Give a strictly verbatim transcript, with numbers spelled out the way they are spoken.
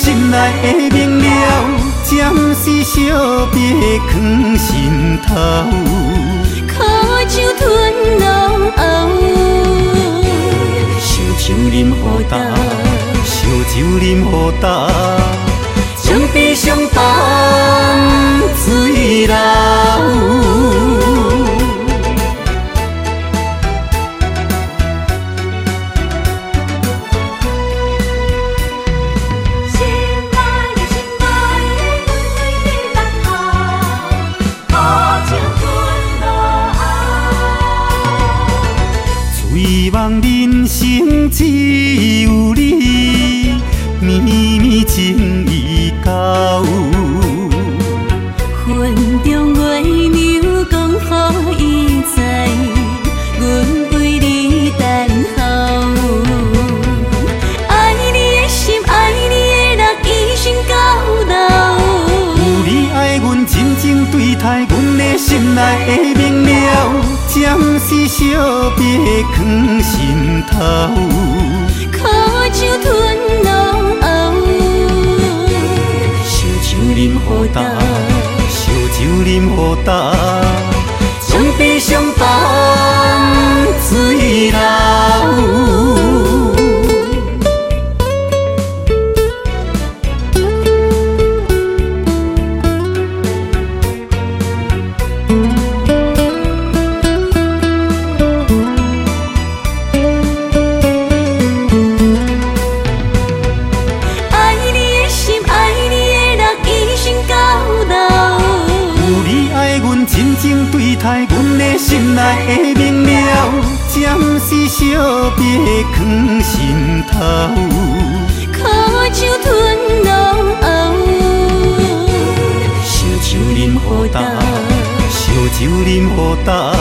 心内的明了，暂时惜别藏心头。 苦酒吞落喉， 烧酒饮予干，烧酒饮予干，将悲伤放水流。希望人生只有你，绵绵情意到。 云中月亮讲予伊知，阮为你等候。爱你的心，爱你的人，一生到老。 有你爱阮，真正对待阮的心内的明了。暂时惜别藏心头， 苦酒吞落喉， 烧酒饮予干，烧酒饮予干，将悲伤放水流。真正对待阮的心内的明了，暂时惜别藏心头。 苦酒吞落喉， 烧酒饮予干，烧酒饮予干，